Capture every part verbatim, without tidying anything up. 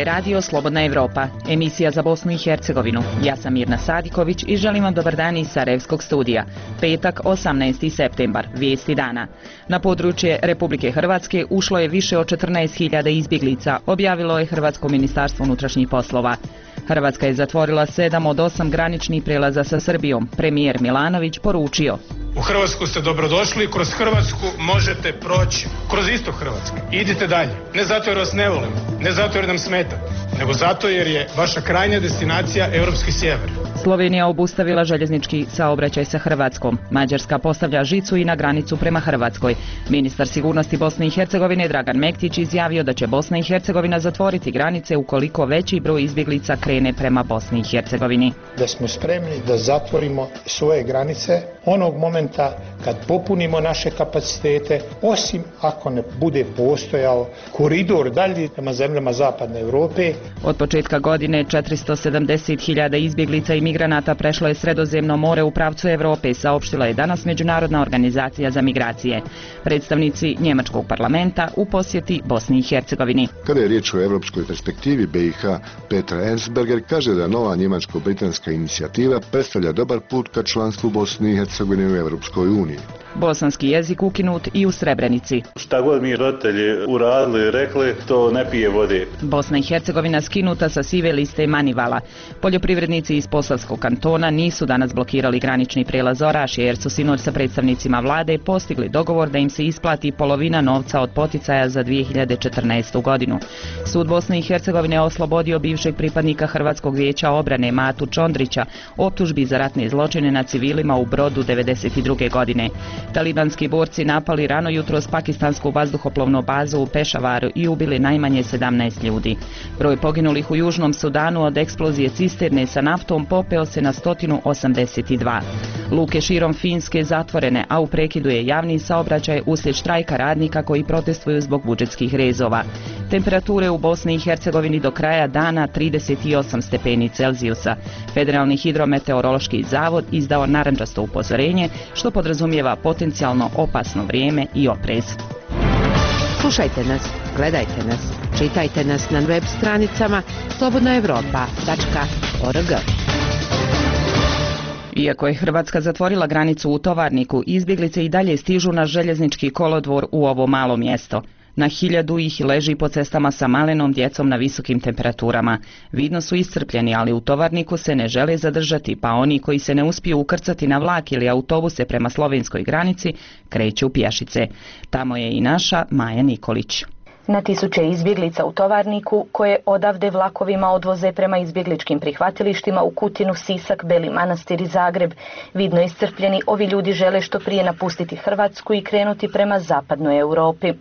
radio Slobodna Evropa, emisija za Bosnu i Hercegovinu. Ja sam Mirna Sadiković i želim vam dobar dan iz Sarajevskog studija. Petak, osamnaesti septembar, vijesti dana. Na područje Republike Hrvatske ušlo je više od četrnaest hiljada izbjeglica, objavilo je Hrvatsko ministarstvo unutrašnjih poslova. Hrvatska je zatvorila sedam od osam graničnih prelaza sa Srbijom. Premijer Milanović poručio: U Hrvatsku ste dobrodošli, kroz Hrvatsku možete proći, kroz istok Hrvatske. Idite dalje. Ne zato jer vas ne volimo, ne zato jer nam smetate, nego zato jer je vaša krajnja destinacija europski sjever. Slovenija obustavila željeznički saobraćaj sa Hrvatskom. Mađarska postavlja žicu i na granicu prema Hrvatskoj. Ministar sigurnosti Bosne i Hercegovine Dragan Mektić izjavio da će Bosna i Hercegovina zatvoriti granice ukoliko veći broj izbjeglica krene prema Bosni i Hercegovini. Da smo spremni da zatvorimo svoje granice onog momenta kad popunimo naše kapacitete, osim ako ne bude postojao koridor dalje prema zemljama zapadne Europe. Od početka godine četiristo sedamdeset hiljada izbjeglica i migranata prešlo je Sredozemno more u pravcu Europe, saopštila je danas Međunarodna organizacija za migracije. Predstavnici njemačkog parlamenta u posjeti Bosni i Hercegovini. Kada je riječ o europskoj perspektivi B i H, Petra Ensberger kaže da nova njemačko-britanska inicijativa predstavlja dobar put ka članstvu Bosne i Hercegovine u Europskoj uniji. Bosanski jezik ukinut i u Srebrenici. Šta god mi roditelji uradili, rekli, to ne pije vode. Bosna i Hercegovina skinuta sa sive liste Manivala. Poljoprivrednici iz Posavskog kantona nisu danas blokirali granični prijelaz Orašje jer su sinoć sa predstavnicima vlade postigli dogovor da im se isplati polovina novca od poticaja za dvije hiljade četrnaestu. godinu. Sud Bosne i Hercegovine oslobodio bivšeg pripadnika Hrvatskog vijeća obrane Matu Čondrića optužbi za ratne zločine na civilima u Brodu devedeset druge. godine. Talibanski borci napali rano jutro s pakistansku vazduhoplovnu bazu u Pešavaru i ubili najmanje sedamnaest ljudi. Broj poginulih u Južnom Sudanu od eksplozije cisterne sa naftom popeo se na sto osamdeset dva. Luke širom Finske zatvorene, a u prekidu je javni saobraćaj uslijed štrajka radnika koji protestuju zbog budžetskih rezova. Temperature u Bosni i Hercegovini do kraja dana trideset osam stepeni Celzijusa. Federalni hidrometeorološki zavod izdao narandžasto upozorenje, što podrazumijeva potencijalno opasno vrijeme i oprez. Slušajte nas, gledajte nas, čitajte nas na web stranicama slobodna evropa tačka org. Iako je Hrvatska zatvorila granicu u Tovarniku, izbjeglice i dalje stižu na željeznički kolodvor u ovo malo mjesto. Na hiljadu ih leži po cestama sa malenom djecom na visokim temperaturama. Vidno su iscrpljeni, ali u Tovarniku se ne žele zadržati, pa oni koji se ne uspiju ukrcati na vlak ili autobuse prema slovenskoj granici kreću pješice. Tamo je i naša Maja Nikolić. Na tisuće izbjeglica u Tovarniku, koje odavde vlakovima odvoze prema izbjegličkim prihvatilištima u Kutinu, Sisak, Beli Manastir i Zagreb. Vidno iscrpljeni, ovi ljudi žele što prije napustiti Hrvatsku i krenuti prema zapadnoj Europi.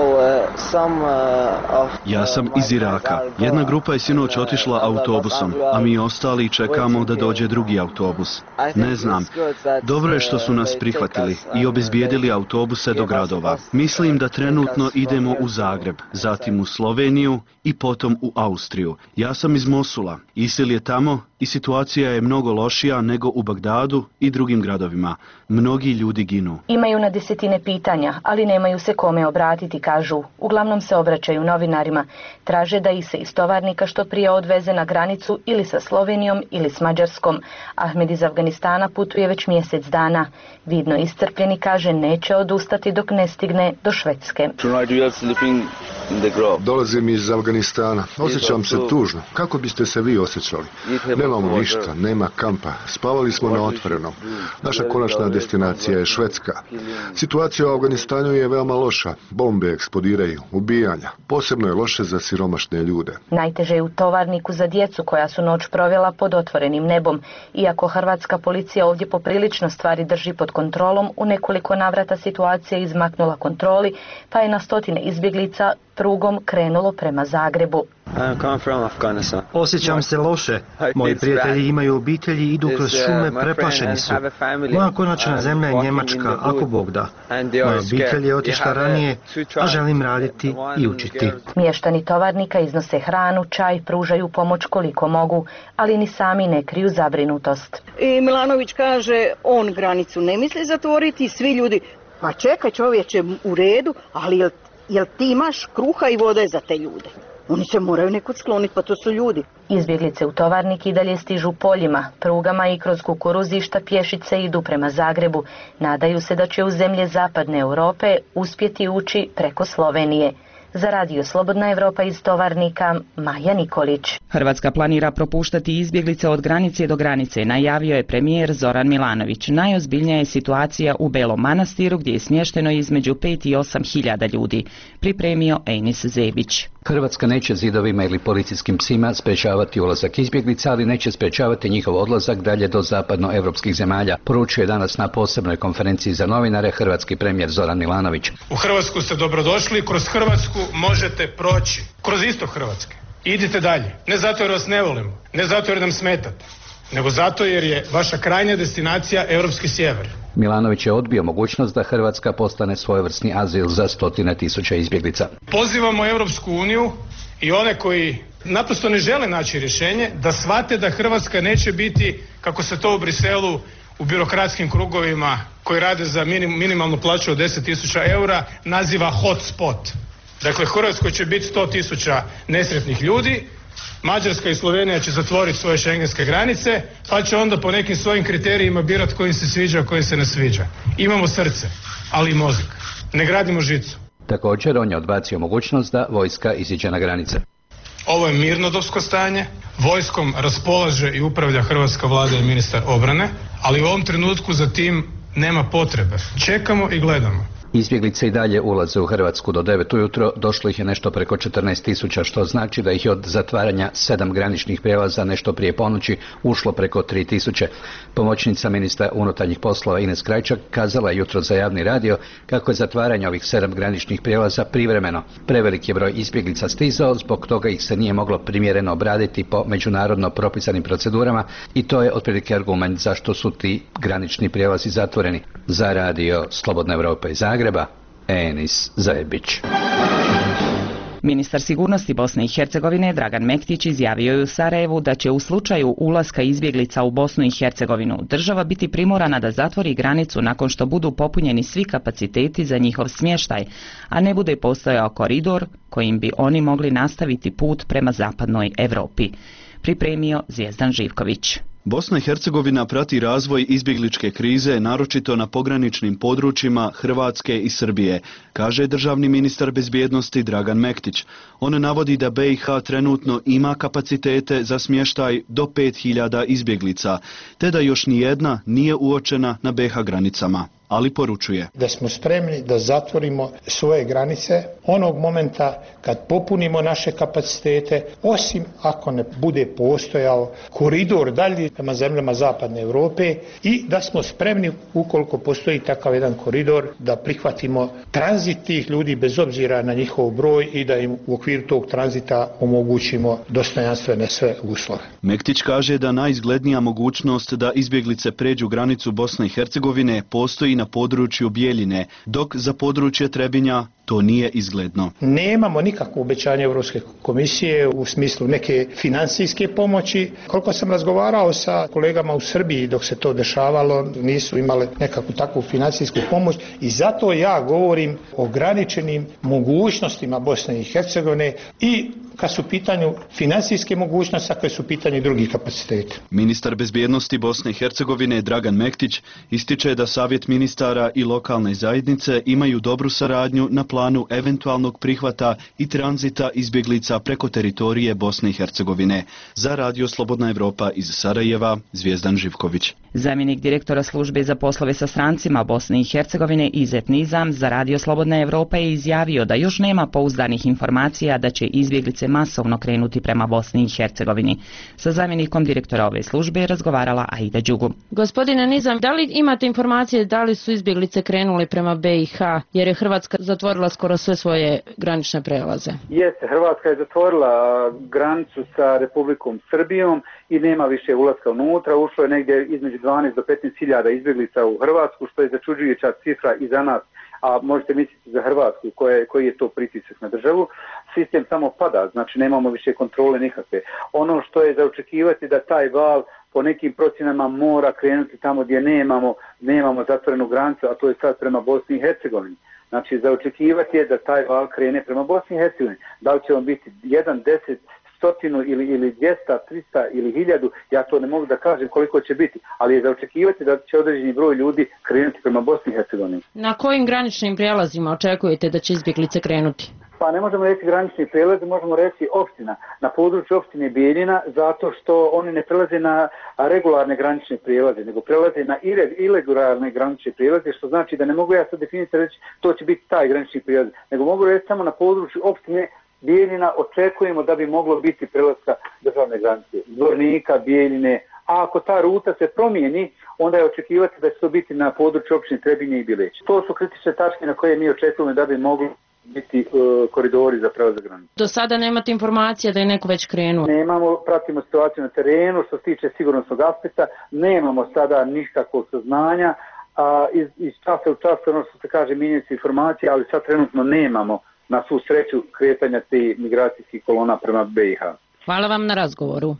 Ja sam iz Iraka. Jedna grupa je sinoć otišla autobusom, a mi ostali čekamo da dođe drugi autobus. Ne znam. Dobro je što su nas prihvatili i obezbijedili autobuse do gradova. Mislim da trenutno idemo u Zagreb, zatim u Sloveniju i potom u Austriju. Ja sam iz Mosula. ISIL je tamo i situacija je mnogo lošija nego u Bagdadu i drugim gradovima. Mnogi ljudi ginu. Imaju na desetine pitanja, ali nemaju se kome obratiti, kažu. Uglavnom se obraćaju novinarima. Traže da ih se iz Tovarnika što prije odveze na granicu ili sa Slovenijom ili s Mađarskom. Ahmed iz Afganistana putuje već mjesec dana. Vidno iscrpljeni, kaže, neće odustati dok ne stigne do Švedske. Dolazim iz Afganistana. Osjećam se tužno. Kako biste se vi osjećali? Nemamo ništa, nema kampa. Spavali smo na otvorenom. Naša konačna destinacija je Švedska. Situacija u Afganistanu je veoma loša. Bombe eksplodiraju, ubijanja. Posebno je loše za siromašne ljude. Najteže je u Tovarniku za djecu koja su noć provela pod otvorenim nebom. Iako hrvatska policija ovdje poprilično stvari drži pod kontrolom, u nekoliko navrata situacija izmaknula kontroli, pa je na stotine izbjeglica prugom krenulo prema Zagrebu. Osjećam se loše. Moji prijatelji imaju obitelji i idu kroz šume, preplašeni su. Moja konačna zemlja je Njemačka, ako Bog da. Moja obitelj je otišla ranije, a želim raditi i učiti. Mještani Tovarnika iznose hranu, čaj, pružaju pomoć koliko mogu, ali ni sami ne kriju zabrinutost. I Milanović kaže, on granicu ne misli zatvoriti, svi ljudi, pa čekaj čovječe, u redu, ali jel Jel ti imaš kruha i vode za te ljude? Oni se moraju nekud skloniti, pa to su ljudi. Izbjeglice u Tovarnik i dalje stižu poljima, prugama i kroz kukuruzišta pješice idu prema Zagrebu. Nadaju se da će u zemlje zapadne Europe uspjeti ući preko Slovenije. Za Radio Slobodna Evropa iz Tovarnika, Maja Nikolić. Hrvatska planira propuštati izbjeglice od granice do granice, najavio je premijer Zoran Milanović. Najozbiljnija je situacija u Belom Manastiru gdje je smješteno između pet i osam hiljada ljudi, pripremio Enis Zebić. Hrvatska neće zidovima ili policijskim psima sprečavati ulazak izbjeglica, ali neće sprečavati njihov odlazak dalje do zapadnoevropskih zemalja, poručio je danas na posebnoj konferenciji za novinare hrvatski premijer Zoran Milanović. U Hrvatsku ste dobrodošli, kroz Hrvatsku možete proći, kroz istok Hrvatske. Idite dalje, ne zato jer vas ne volimo, ne zato jer nam smetate, nego zato jer je vaša krajnja destinacija europski sjever. Milanović je odbio mogućnost da Hrvatska postane svojevrsni azil za stotine tisuća izbjeglica. Pozivamo Europsku uniju i one koji naprosto ne žele naći rješenje da shvate da Hrvatska neće biti, kako se to u Briselu u birokratskim krugovima koji rade za minim, minimalnu plaću od deset tisuća eura naziva hot spot. Dakle, Hrvatskoj će biti sto tisuća nesretnih ljudi, Mađarska i Slovenija će zatvoriti svoje šengenske granice, pa će onda po nekim svojim kriterijima birati koji se sviđa, a koji se ne sviđa. Imamo srce, ali i mozak. Ne gradimo žicu. Također, on je odbacio mogućnost da vojska iziđe na granice. Ovo je mirnodopsko stanje, vojskom raspolaže i upravlja hrvatska vlada i ministar obrane, ali u ovom trenutku za tim nema potrebe. Čekamo i gledamo. Izbjeglice i dalje ulaze u Hrvatsku do devet ujutro, došlo ih je nešto preko četrnaest tisuća, što znači da ih je od zatvaranja sedam graničnih prijelaza nešto prije ponoći ušlo preko tri tisuće. Pomoćnica ministra unutarnjih poslova Ines Krajčak kazala je jutro za javni radio kako je zatvaranje ovih sedam graničnih prijelaza privremeno. Prevelik je broj izbjeglica stizao, zbog toga ih se nije moglo primjereno obraditi po međunarodno propisanim procedurama i to je otprilike argument zašto su ti granični prijelazi zatvoreni. Za Radio Slobodna Evropa iz Zagreba, Enis Zebić. Ministar sigurnosti Bosne i Hercegovine Dragan Mektić izjavio je u Sarajevu da će u slučaju ulaska izbjeglica u Bosnu i Hercegovinu država biti primorana da zatvori granicu nakon što budu popunjeni svi kapaciteti za njihov smještaj, a ne bude postojao koridor kojim bi oni mogli nastaviti put prema zapadnoj Europi, pripremio Zvijezdan Živković. Bosna i Hercegovina prati razvoj izbjegličke krize, naročito na pograničnim područjima Hrvatske i Srbije, kaže državni ministar bezbjednosti Dragan Mektić. On navodi da B i H trenutno ima kapacitete za smještaj do pet hiljada izbjeglica, te da još nijedna nije uočena na B i H granicama. Ali poručuje da smo spremni da zatvorimo svoje granice onog momenta kad popunimo naše kapacitete, osim ako ne bude postojao koridor dalje prema zemljama zapadne Europe, i da smo spremni, ukoliko postoji takav jedan koridor, da prihvatimo tranzit tih ljudi bez obzira na njihov broj i da im u okviru tog tranzita omogućimo dostojanstvene sve uslove. Mektić kaže da najizglednija mogućnost da izbjeglice pređu granicu Bosne i Hercegovine postoji na području Bijeljine, dok za područje Trebinja to nije izgledno. Nemamo nikakvo obećanje Europske komisije u smislu neke financijske pomoći. Koliko sam razgovarao sa kolegama u Srbiji dok se to dešavalo, nisu imale nekakvu takvu financijsku pomoć i zato ja govorim o ograničenim mogućnostima Bosne i Hercegovine i kad su u pitanju financijske mogućnosti, a kad su u pitanju drugih kapaciteta. Ministar bezbjednosti Bosne i Hercegovine Dragan Mektić ističe da Savjet ministara i lokalne zajednice imaju dobru saradnju na planu eventualnog prihvata i tranzita izbjeglica preko teritorije Bosne i Hercegovine. Za Radio Slobodna Evropa iz Sarajeva, Zvijezdan Živković. Zamjenik direktora službe za poslove sa strancima Bosne i Hercegovine Izet Nizam za Radio Slobodna Evropa je izjavio da još nema pouzdanih informacija da će izbjeglice masovno krenuti prema Bosni i Hercegovini. Sa zamjenikom direktora ove službe je razgovarala Aida Đugu. Gospodine Nizam, da li imate informacije da li su izbjeglice krenuli prema B i H, jer je Hrvatska zatvorila skoro sve svoje granične prelaze? Jeste, Hrvatska je zatvorila granicu sa Republikom Srbijom i nema više ulaska unutra. Ušlo je negdje između dvanaest do petnaest hiljada izbjeglica u Hrvatsku, što je začuđujuća cifra i za nas, a možete misliti za Hrvatsku koje, koji je to pritisak na državu, sistem samo pada, znači nemamo više kontrole nikakve. Ono što je za očekivati da taj val po nekim procjenama mora krenuti tamo gdje nemamo, nemamo zatvorenu granicu, a to je sad prema Bosni i Hercegovini. Znači, za očekivati je da taj val krene prema Bosni i Hercegovini. Da li će on biti jedan, deset, stotinu ili, ili dvjesto, trista ili hiljadu, ja to ne mogu da kažem koliko će biti, ali je za očekivati da će određeni broj ljudi krenuti prema Bosni i Hercegovini. Na kojim graničnim prijelazima očekujete da će izbjeglice krenuti? Pa ne možemo reći granični prijelaz, možemo reći opština. Na području opštine Bijeljina, zato što oni ne prelaze na regularne granične prijelaze, nego prelaze na ilegalne granične prijelaze, što znači da ne mogu ja sad definiti reći to će biti taj granični prijelaz, nego mogu reći samo na području opštine Bijeljina očekujemo da bi moglo biti prelaska državne granice, Zvornika, Bijeljine, a ako ta ruta se promijeni, onda je očekivati da će to biti na području opštine Trebinje i Bileć. To su kritične tačke na koje mi očekujemo da bi moglo biti uh, koridori za prelazak granice. Do sada nemate informacija da je neko već krenuo? Nemamo, pratimo situaciju na terenu, što se tiče sigurnosnog aspekta, nemamo sada nikakvog saznanja, a iz, iz časa u čas, ono što se kaže, mijenjaju se informacije, ali sad trenutno nemamo na svu sreću kretanja te migracijskih kolona prema B i H. Hvala vam na razgovoru.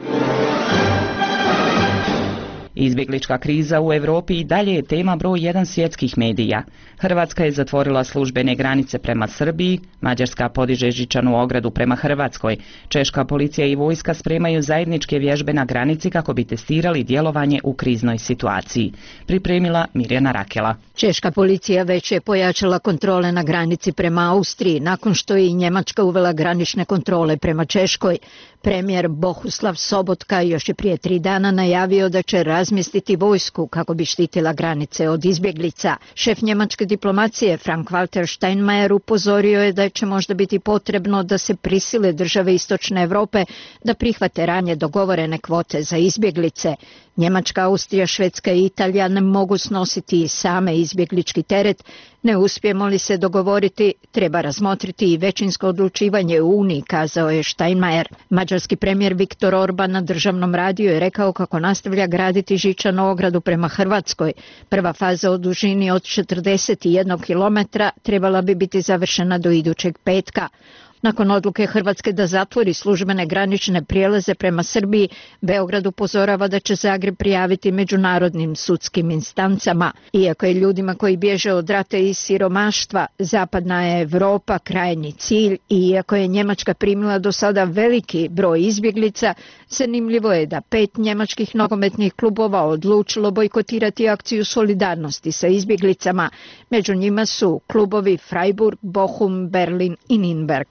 Izbjeglička kriza u Europi i dalje je tema broj jedan svjetskih medija. Hrvatska je zatvorila službene granice prema Srbiji, Mađarska podiže žičanu ogradu prema Hrvatskoj, češka policija i vojska spremaju zajedničke vježbe na granici kako bi testirali djelovanje u kriznoj situaciji. Pripremila Mirjana Rakela. Češka policija već je pojačala kontrole na granici prema Austriji, nakon što je i Njemačka uvela granične kontrole prema Češkoj. Premijer Bohuslav Sobotka još je prije tri dana najavio da će razmjestiti vojsku kako bi štitila granice od izbjeglica. Šef njemačke diplomacije Frank-Walter Steinmeier upozorio je da će možda biti potrebno da se prisile države Istočne Europe da prihvate ranije dogovorene kvote za izbjeglice. Njemačka, Austrija, Švedska i Italija ne mogu snositi i same izbjeglički teret. Ne uspijemo li se dogovoriti, treba razmotriti i većinsko odlučivanje u Uniji, kazao je Steinmeier. Mađarski premijer Viktor Orban na državnom radiju je rekao kako nastavlja graditi žičanu ogradu prema Hrvatskoj. Prva faza u dužini od četrdeset jedan kilometra trebala bi biti završena do idućeg petka. Nakon odluke Hrvatske da zatvori službene granične prijelaze prema Srbiji, Beograd upozorava da će Zagreb prijaviti međunarodnim sudskim instancama. Iako je ljudima koji bježe od rata i siromaštva zapadna je Europa krajnji cilj i iako je Njemačka primila do sada veliki broj izbjeglica, zanimljivo je da pet njemačkih nogometnih klubova odlučilo bojkotirati akciju solidarnosti sa izbjeglicama. Među njima su klubovi Freiburg, Bochum, Berlin i Nürnberg.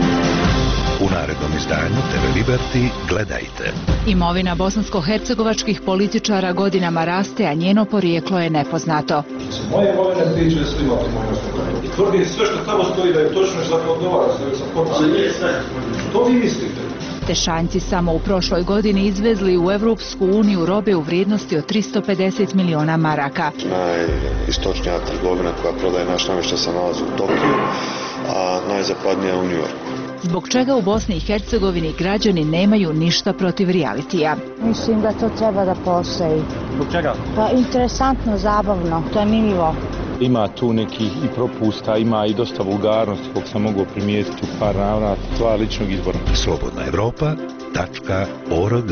U narednom izdanju T V Liberty gledajte. Imovina bosansko-hercegovačkih političara godinama raste, a njeno porijeklo je nepoznato. Moje imovine priče da su imali moje. I tvrdim sve što tamo stoji da je točno što to odgovara. Ali nije sve. To vi mislite. Tešanjci samo u prošloj godini izvezli u Evropsku uniju robe u vrijednosti od tristo pedeset miliona maraka. Najistočnija trgovina koja prodaje naš namještaj se nalazi u Tokiju, a najzapadnija u New Yorku. Zbog čega u Bosni i Hercegovini građani nemaju ništa protiv realitija? Mislim da to treba da postoji. Zbog čega? Pa interesantno, zabavno, zanimljivo. Ima tu nekih i propusta, ima i dosta vulgarnosti, kog sam mogao primijetiti u par navrata, stvar ličnog izbora. Slobodna Evropa tačka org.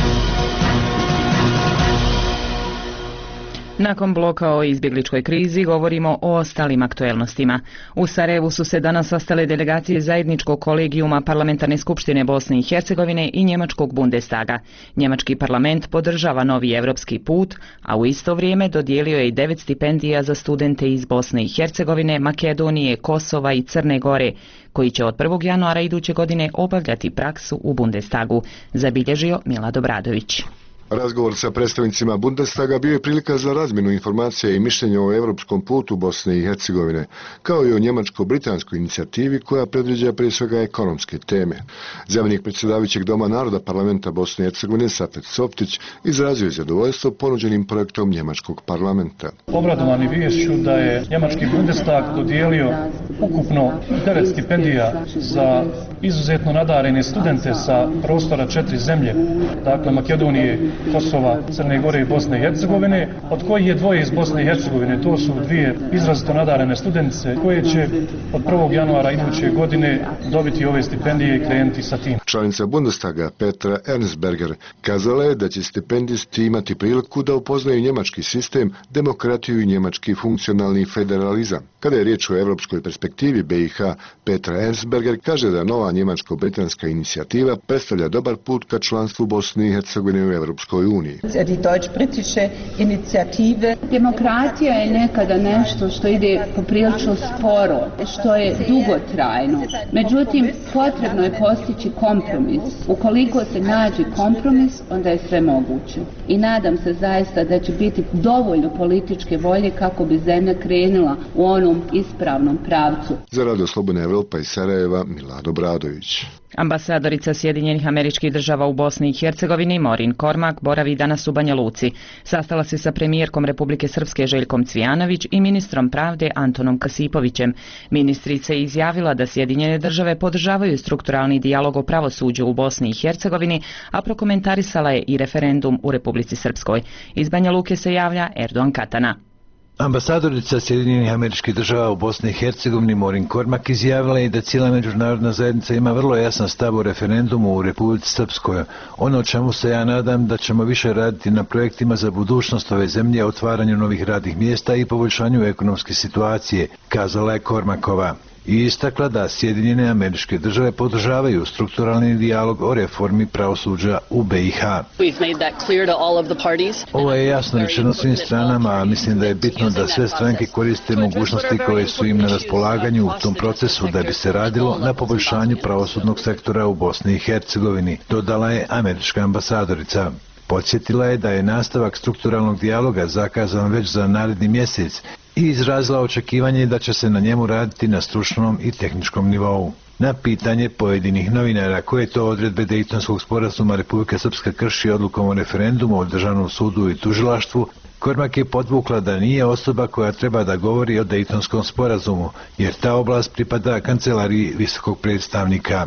Nakon bloka o izbjegličkoj krizi govorimo o ostalim aktuelnostima. U Sarajevu su se danas sastale delegacije zajedničkog kolegijuma Parlamentarne skupštine Bosne i Hercegovine i Njemačkog Bundestaga. Njemački parlament podržava novi evropski put, a u isto vrijeme dodijelio je i devet stipendija za studente iz Bosne i Hercegovine, Makedonije, Kosova i Crne Gore, koji će od prvog januara iduće godine obavljati praksu u Bundestagu, zabilježio Milad Obradović. Razgovor sa predstavnicima Bundestaga bio je prilika za razmjenu informacija i mišljenja o europskom putu Bosne i Hercegovine, kao i o njemačko-britanskoj inicijativi koja predviđa prije svega ekonomske teme. Zamjenik predsjedavajućeg Doma naroda parlamenta Bosne i Hercegovine Safet Softić izrazio je zadovoljstvo ponuđenim projektom njemačkog parlamenta. Obradovani viješću da je njemački Bundestag dodijelio ukupno devet stipendija za izuzetno nadarene studente sa prostora četiri zemlje, dakle Makedonije, Kosova, Crne Gore i Bosne i Hercegovine, od kojih je dvoje iz Bosne i Hercegovine. To su dvije izrazito nadarene studentice koje će od prvog januara iduće godine dobiti ove stipendije i krenuti sa tim. Članica Bundestaga Petra Ernstberger kazala je da će stipendisti imati priliku da upoznaju njemački sistem, demokratiju i njemački funkcionalni federalizam. Kada je riječ o evropskoj perspektivi B i H, Petra Ernstberger kaže da nova njemačko-britanska inicijativa predstavlja dobar put ka članstvu Bosne i Hercegovine u Evropskoj uniji. Demokratija je nekada nešto što ide poprilično sporo, što je dugotrajno. Međutim, potrebno je postići kompromis. Ukoliko se nađe kompromis, onda je sve moguće. I nadam se zaista da će biti dovoljno političke volje kako bi zemlja krenula u onom ispravnom pravcu. Za Radio Slobodna Evropa iz Sarajeva, Milado Bradović. Ambasadorica Sjedinjenih Američkih Država u Bosni i Hercegovini Morin Kormak boravi danas u Banja Luci. Sastala se sa premijerkom Republike Srpske Željkom Cvijanović i ministrom pravde Antonom Kasipovićem. Ministrica je izjavila da Sjedinjene Države podržavaju strukturalni dijalog o pravosuđu u Bosni i Hercegovini, a prokomentarisala je i referendum u Republici Srpskoj. Iz Banja Luke se javlja Erdogan Katana. Ambasadorica Sjedinjenih Američkih Država u Bosni i Hercegovini Morin Kormak izjavila je da cijela međunarodna zajednica ima vrlo jasan stav o referendumu u Republici Srpskoj. Ono o čemu se ja nadam da ćemo više raditi na projektima za budućnost ove zemlje, otvaranju novih radnih mjesta i poboljšanju ekonomske situacije, kazala je Kormakova. I istakla da Sjedinjene Američke Države podržavaju strukturalni dijalog o reformi pravosuđa u B i H. Ovo je jasno rečeno svim stranama, a mislim da je bitno da sve stranke koriste mogućnosti koje su im na raspolaganju u tom procesu da bi se radilo na poboljšanju pravosudnog sektora u Bosni i Hercegovini, dodala je američka ambasadorica. Podsjetila je da je nastavak strukturalnog dijaloga zakazan već za naredni mjesec i izrazila očekivanje da će se na njemu raditi na stručnom i tehničkom nivou. Na pitanje pojedinih novinara koje to odredbe Dejtonskog sporazuma Republika Srpska krši odlukom o referendumu o Državnom sudu i tužilaštvu, Kormak je podvukla da nije osoba koja treba da govori o Dejtonskom sporazumu, jer ta oblast pripada kancelariji visokog predstavnika.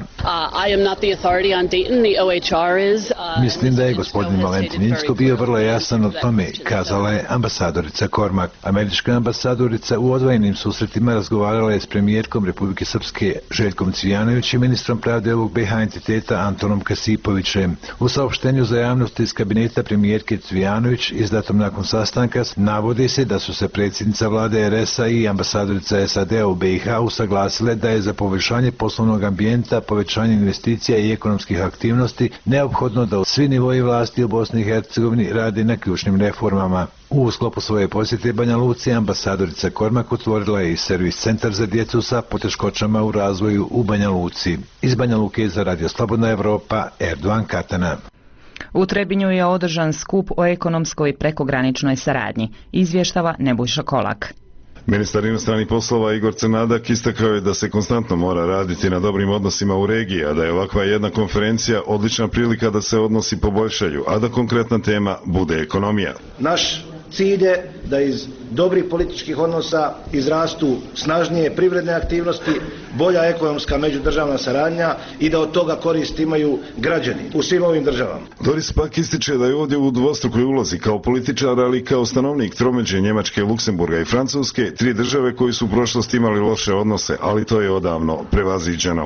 Mislim da je gospodin Valentin Incko bio vrlo jasan o tome, kazala je ambasadorica Kormak. Američka ambasadorica u odvojenim susretima razgovarala je s premijerkom Republike Srpske Željkom Cvijanović i ministrom pravde ovog B i H entiteta Antonom Kasipovićem. U saopštenju za javnost iz kabineta premijerke Cvijanović izdatom nakon sastanka navodi se da su se predsjednica vlade R S-a i ambasadorica S A D-a u B i H usaglasile da je za poboljšanje poslovnog ambijenta, povećanje investicija i ekonomskih aktivnosti neophodno da svi nivoji vlasti u Bosni i Hercegovini rade na ključnim reformama. U sklopu svoje posjete Banja Luci ambasadorica Kormak otvorila je i servis centar za djecu sa poteškoćama u razvoju u Banja Luci. Iz Banja Luke za Radio Slobodna Evropa, Erdogan Katana. U Trebinju je održan skup o ekonomskoj i prekograničnoj saradnji, izvještava Nebojša Kolak. Ministar inostranih poslova Igor Crnadak istakao je da se konstantno mora raditi na dobrim odnosima u regiji, a da je ovakva jedna konferencija odlična prilika da se odnosi poboljšaju, a da konkretna tema bude ekonomija. Naš cilj je da iz dobrih političkih odnosa izrastu snažnije privredne aktivnosti, bolja ekonomska međudržavna saradnja i da od toga korist imaju građani u svim ovim državama. Doris pak ističe da je ovdje u dvostrukoj ulozi kao političar, ali i kao stanovnik tromeđe Njemačke, Luksemburga i Francuske, tri države koji su u prošlosti imali loše odnose, ali to je odavno prevaziđeno.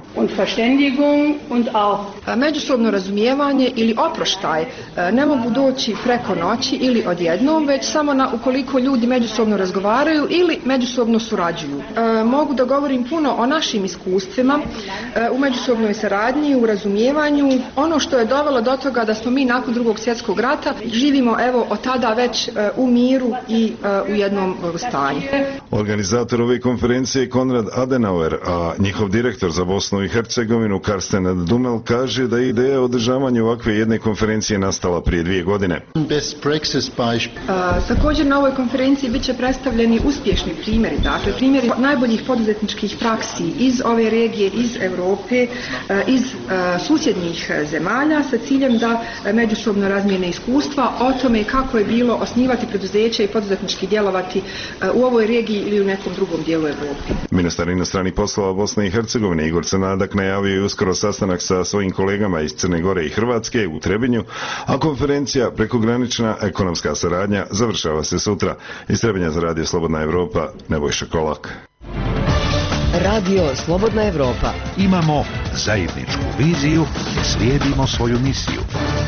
Međusobno razumijevanje ili oproštaj ne mogu doći preko noći ili odjednom, već samo na ukoliko ljudi međusobno razgovaraju ili međusobno surađuju. E, mogu da govorim puno o našim iskustvima e, u međusobnoj saradnji, u razumijevanju. Ono što je dovelo do toga da smo mi nakon drugog svjetskog rata živimo evo od tada već e, u miru i e, u jednom stanju. Organizator ove konferencije je Konrad Adenauer, a njihov direktor za Bosnu i Hercegovinu Karsten Dumel kaže da je ideja održavanja ovakve jedne konferencije nastala prije dvije godine. E, Također na ovoj konferenciji bit će predstavljeni uspješni primjeri, dakle primjeri najboljih poduzetničkih praksi iz ove regije, iz Europe, iz susjednih zemalja sa ciljem da međusobno razmijene iskustva o tome kako je bilo osnivati preduzeća i poduzetnički djelovati u ovoj regiji ili u nekom drugom dijelu Europe. Ministar inostranih poslova Bosne i Hercegovine Igor Crnadak najavio je uskoro sastanak sa svojim kolegama iz Crne Gore i Hrvatske u Trebinju, a konferencija prekogranična ekonomska saradnja završava se sutra. Iz Trebinja za Radio Slobodna Evropa, Nebojša Kolak. Radio Slobodna Evropa. Imamo zajedničku viziju i slijedimo svoju misiju.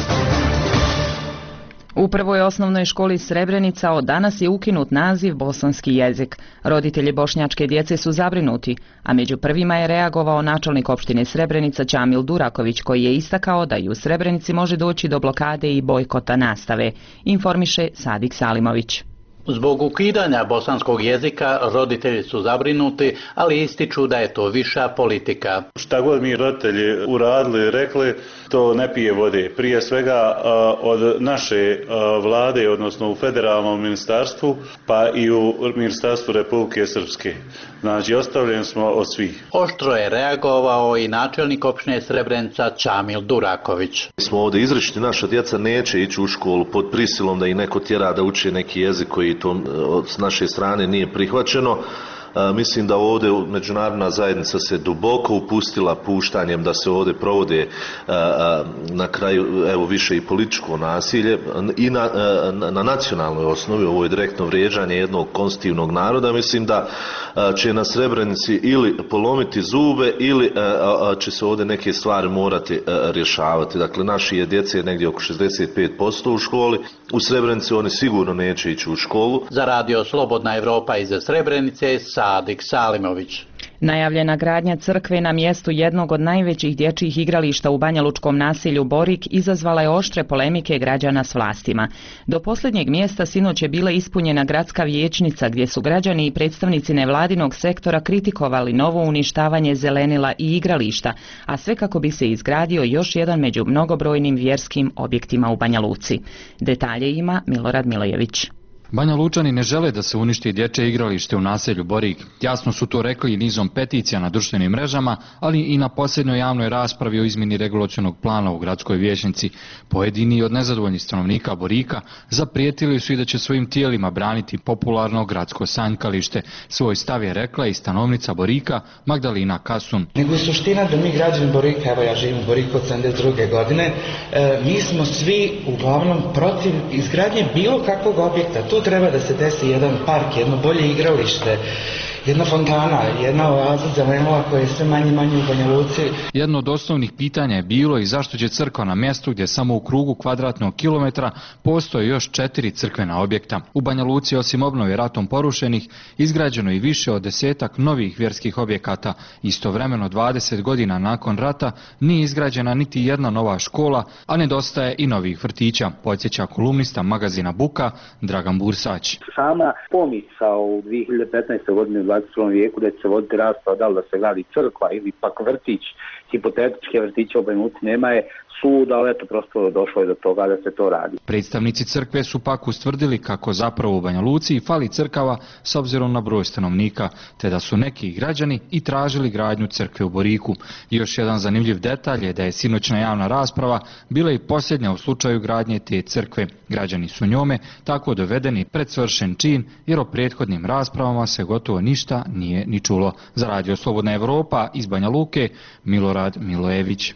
U prvoj osnovnoj školi Srebrenica od danas je ukinut naziv bosanski jezik. Roditelji bošnjačke djece su zabrinuti, a među prvima je reagovao načelnik opštine Srebrenica Čamil Duraković, koji je istakao da i u Srebrenici može doći do blokade i bojkota nastave, informiše Sadik Salimović. Zbog ukidanja bosanskog jezika roditelji su zabrinuti, ali ističu da je to viša politika. Šta god mi roditelji uradili, rekli, to ne pije vode. Prije svega od naše vlade, odnosno u federalnom ministarstvu, pa i u ministarstvu Republike Srpske. Znači, ostavljeni smo od svih. Oštro je reagovao i načelnik opštine Srebrenica Čamil Duraković. Mi smo ovdje izričiti, naša djeca neće ići u školu pod prisilom da ih neko tjera da uče neki jezik koji to s naše strane nije prihvaćeno. A, mislim da ovdje međunarodna zajednica se duboko upustila puštanjem da se ovdje provode a, a, na kraju evo više i političko nasilje i na, a, na nacionalnoj osnovi. Ovo je direktno vrijeđanje jednog konstitutivnog naroda. Mislim da a, će na Srebrenici ili polomiti zube ili a, a, će se ovdje neke stvari morati a, rješavati. Dakle, naši je djece negdje oko šezdeset pet posto u školi. U Srebrenici oni sigurno neće ići u školu. Za Radio Slobodna Evropa iz Srebrenice, Sadik Salimović. Najavljena gradnja crkve na mjestu jednog od najvećih dječjih igrališta u banjalučkom naselju Borik izazvala je oštre polemike građana s vlastima. Do posljednjeg mjesta sinoć je bila ispunjena gradska vijećnica gdje su građani i predstavnici nevladinog sektora kritikovali novo uništavanje zelenila i igrališta, a sve kako bi se izgradio još jedan među mnogobrojnim vjerskim objektima u Banja Luci. Detalje ima Milorad Milojević. Banja Lučani ne žele da se uništi dječje igralište u naselju Borik. Jasno su to rekli i nizom peticija na društvenim mrežama, ali i na posljednjoj javnoj raspravi o izmjeni regulacionog plana u gradskoj vijećnici. Pojedini od nezadovoljnih stanovnika Borika zaprijetili su i da će svojim tijelima braniti popularno gradsko sanjkalište. Svoj stav je rekla i stanovnica Borika Magdalina Kasun. Nego je suština da mi građani Borika, evo ja živim u Boriku od sedamdeset druge godine, e, mi smo svi uglavnom protiv izgradnje bilo kakvog objekta. Tu treba da se desi jedan park, jedno bolje igralište, jedna fontana, jedna oaza zelenila koja je sve manje manje u Banja Luci. Jedno od osnovnih pitanja je bilo i zašto će crkva na mjestu gdje samo u krugu kvadratnog kilometra postoje još četiri crkvena objekta. U Banja Luci osim obnove ratom porušenih izgrađeno i više od desetak novih vjerskih objekata. Istovremeno dvadeset godina nakon rata nije izgrađena niti jedna nova škola, a nedostaje i novih vrtića, podsjeća kolumnista magazina Buka Dragan Bursać. Sama pomisao u dvije hiljade petnaestoj godine u dvadeset prvom vijeku da će se voditi rasprava da li da se gradi crkva ili pak vrtić, hipotetičke vrtiće u Banja Luci nema je sud, ali eto prosto došlo je do toga da se to radi. Predstavnici crkve su pak ustvrdili kako zapravo u Banja Luci fali crkava s obzirom na broj stanovnika, te da su neki građani i tražili gradnju crkve u Boriku. Još jedan zanimljiv detalj je da je sinoćna javna rasprava bila i posljednja u slučaju gradnje te crkve. Građani su njome tako dovedeni pred svršen čin, jer o prethodnim raspravama se gotovo ništa nije ni čulo. Za Radio Slobodna Evropa iz Banja Luke, Milorad Milojević.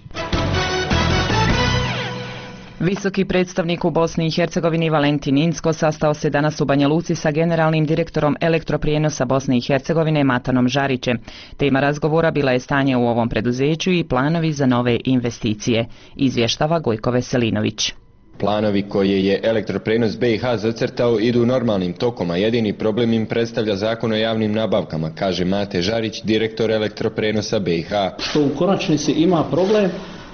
Visoki predstavnik u Bosni i Hercegovini Valentin Incko sastao se danas u Banja Luci sa generalnim direktorom elektroprijenosa Bosne i Hercegovine Matanom Žarićem. Tema razgovora bila je stanje u ovom preduzeću i planovi za nove investicije, izvještava Gojko Veselinović. Planovi koje je elektroprijenos B i H zacrtao idu normalnim tokom, a jedini problem im predstavlja zakon o javnim nabavkama, kaže Mate Žarić, direktor elektroprijenosa B i H. Što u konačnici ima problem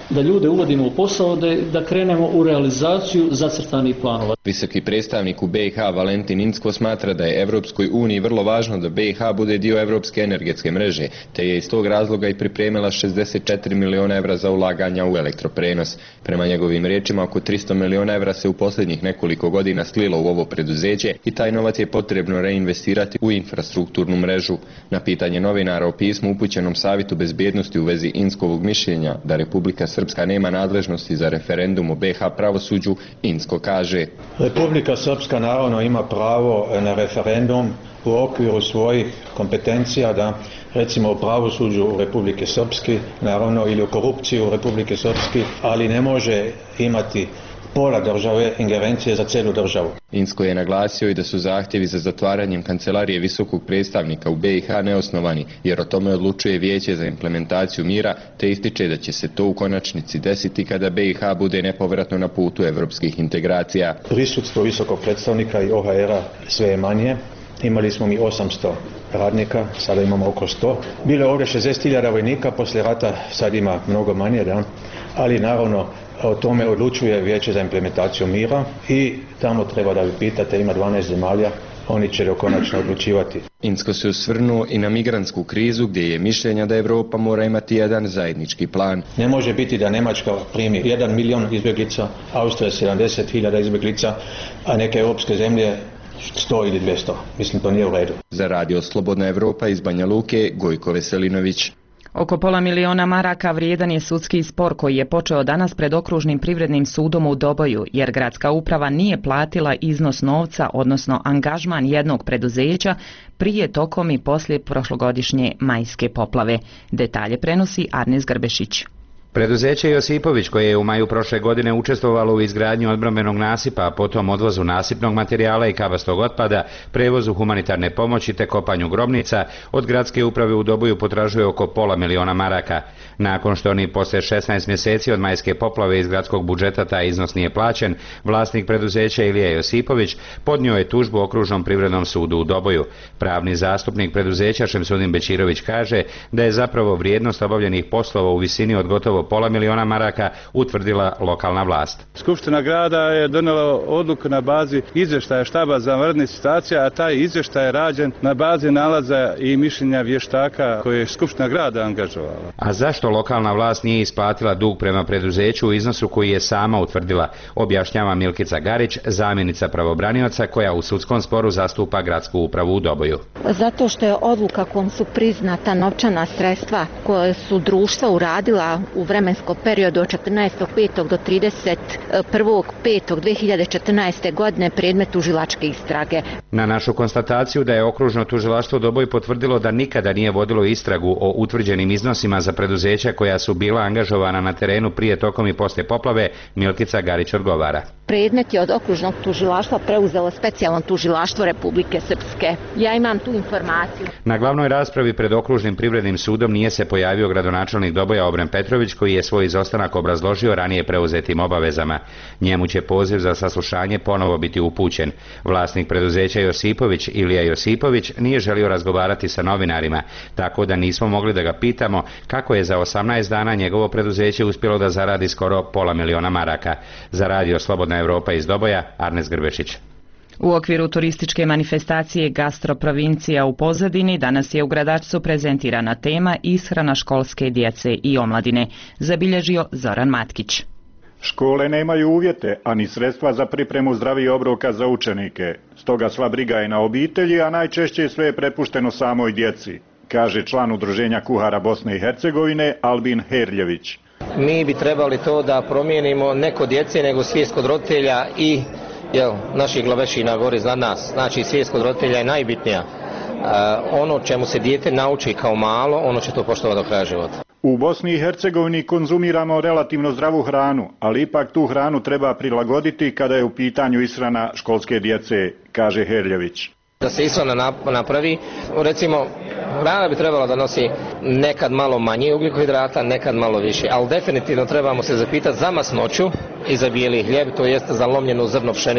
da ljude uvodimo u posao, da, da krenemo u realizaciju zacrtanih planova. Visoki predstavnik u B i H Valentin Incko smatra da je Evropskoj uniji vrlo važno da B i H bude dio evropske energetske mreže, te je iz tog razloga i pripremila šezdeset četiri miliona evra za ulaganja u elektroprenos. Prema njegovim riječima, oko tristo miliona evra se u posljednjih nekoliko godina slilo u ovo preduzeće i taj novac je potrebno reinvestirati u infrastrukturnu mrežu. Na pitanje novinara o pismu upućenom Savjetu bezbjednosti u vezi Inckovog mišljenja da Republika Srpska nema nadležnosti za referendum o B i H pravosuđu, Incko kaže: Republika Srpska naravno ima pravo na referendum u okviru svojih kompetencija da, recimo, o pravosuđu u Republike Srpske, naravno, ili o korupciji u Republike Srpske, ali ne može imati pola države, ingerencije za cijelu državu. Incko je naglasio i da su zahtjevi za zatvaranjem kancelarije visokog predstavnika u B i H neosnovani, jer o tome odlučuje Vijeće za implementaciju mira, te ističe da će se to u konačnici desiti kada B i H bude nepovratno na putu evropskih integracija. Prisutstvo visokog predstavnika i O H R-a sve je manje. Imali smo mi osamsto radnika, sada imamo oko sto. Bilo je ovdje šezdeset hiljada vojnika, poslije rata sad ima mnogo manje, da? Ali naravno o tome odlučuje Vijeće za implementaciju mira i tamo treba da vi pitate, ima dvanaest zemalja, oni će konačno odlučivati. Incko se osvrnuo i na migrantsku krizu gdje je mišljenja da Europa mora imati jedan zajednički plan. Ne može biti da Njemačka primi jedan milion izbjeglica, Austrija sedamdeset hiljada izbjeglica, a neke europske zemlje sto ili dvjesto. Mislim, to nije u redu. Za Radio Slobodna Evropa iz Banja Luke, Gojko Veselinović. Oko pola miliona maraka vrijedan je sudski spor koji je počeo danas pred okružnim privrednim sudom u Doboju, jer gradska uprava nije platila iznos novca, odnosno angažman jednog preduzeća prije, tokom i poslije prošlogodišnje majske poplave. Detalje prenosi Arnes Grbešić. Preduzeće Josipović, koje je u maju prošle godine učestvovalo u izgradnji odbrambenog nasipa, a potom odvozu nasipnog materijala i kabastog otpada, prevozu humanitarne pomoći te kopanju grobnica, od gradske uprave u Doboju potražuje oko pola miliona maraka. Nakon što ni posle šesnaest mjeseci od majske poplave iz gradskog budžeta taj iznos nije plaćen, vlasnik preduzeća Ilija Josipović podnio je tužbu okružnom privrednom sudu u Doboju. Pravni zastupnik preduzeća Šemsudin Bećirović kaže da je zapravo vrijednost obavljenih poslova u visini od gotovo pola miliona maraka utvrdila lokalna vlast. Skupština grada je donijela odluku na bazi izvještaja štaba za vanredne situacije, a taj izvještaj je rađen na bazi nalaza i mišljenja vještaka koje je Skupština grada angažovala. A zašto lokalna vlast nije isplatila dug prema preduzeću u iznosu koji je sama utvrdila, objašnjava Milkica Garić, zamjenica pravobranioca koja u sudskom sporu zastupa gradsku upravu u Doboju. Zato što je odluka kojom su priznata novčana sredstva koje su društva uradila u vremenskom periodu od četrnaestog petog do trideset prvog petog dve hiljade četrnaeste. godine predmet tužilačke istrage. Na našu konstataciju da je okružno tužilaštvo u Doboju potvrdilo da nikada nije vodilo istragu o utvrđenim iznosima za preduzeća koja su bila angažovana na terenu prije, tokom i poslije poplave, Milkica Garić odgovara. Predmet je od okružnog tužilaštva preuzelo specijalno tužilaštvo Republike Srpske. Ja imam tu informaciju. Na glavnoj raspravi pred okružnim privrednim sudom nije se pojavio gradonačelnik Doboja Obren Petrović, koji je svoj izostanak obrazložio ranije preuzetim obavezama. Njemu će poziv za saslušanje ponovo biti upućen. Vlasnik preduzeća Josipović, Ilija Josipović, nije želio razgovarati sa novinarima, tako da nismo mogli da ga pitamo kako je za osamnaest dana njegovo preduzeće uspjelo da zaradi skoro pola miliona maraka. Za Radio Slobodna Evropa iz Doboja, Arnes Grbešić. U okviru turističke manifestacije Gastroprovincija u pozadini danas je u Gradačcu prezentirana tema ishrana školske djece i omladine, zabilježio Zoran Matkić. Škole nemaju uvjete, ani sredstva za pripremu zdravih obroka za učenike. Stoga sva briga je na obitelji, a najčešće sve je prepušteno samoj djeci, kaže član Udruženja kuhara Bosne i Hercegovine Albin Herljević. Mi bi trebali to da promijenimo ne kod djece, nego svijest kod roditelja i jel, naših glavešina gore iznad nas. Znači svijest kod roditelja je najbitnija. Uh, ono čemu se dijete nauči kao malo, ono će to poštovati do kraja života. U Bosni i Hercegovini konzumiramo relativno zdravu hranu, ali ipak tu hranu treba prilagoditi kada je u pitanju ishrana školske djece, kaže Herljević. Da se ishrana napravi, recimo, hrana bi trebala da nosi nekad malo manje ugljikohidrata, nekad malo više, ali definitivno trebamo se zapitati za masnoću i za bijeli hljeb, to jest za lomljeno zrno pšenice.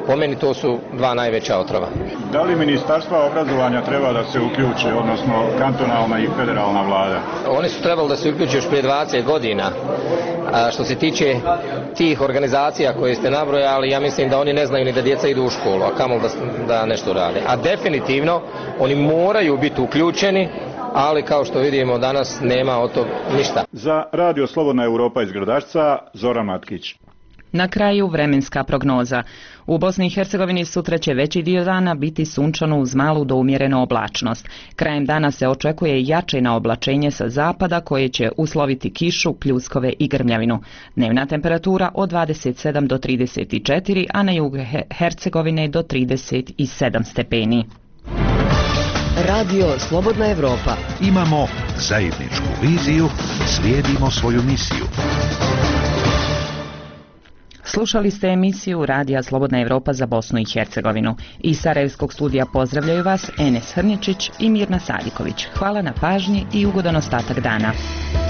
Po meni to su dva najveća otrova. Da li ministarstva obrazovanja treba da se uključe, odnosno kantonalna i federalna vlada? Oni su trebali da se uključe još prije dvadeset godina. A što se tiče tih organizacija koje ste nabrojali, ja mislim da oni ne znaju ni da djeca idu u školu, a kamoli da, da nešto rade. A definitivno oni moraju biti uključeni, ali kao što vidimo danas nema od tog ništa. Za Radio Slobodna Europa iz Gradačca, Zoran Matkić. Na kraju vremenska prognoza. U Bosni i Hercegovini sutra će veći dio dana biti sunčano uz malu do umjerenu oblačnost. Krajem dana se očekuje jačina oblačenje sa zapada koje će usloviti kišu, pljuskove i grmljavinu. Dnevna temperatura od dvadeset sedam do trideset četiri, a na jugu Hercegovine do trideset sedam stepeni. Radio Slobodna Europa. Imamo zajedničku viziju, slijedimo svoju misiju. Slušali ste emisiju Radija Slobodna Europa za Bosnu i Hercegovinu. Iz Sarajevskog studija pozdravljaju vas Enes Hrničić i Mirna Sadiković. Hvala na pažnji i ugodan ostatak dana.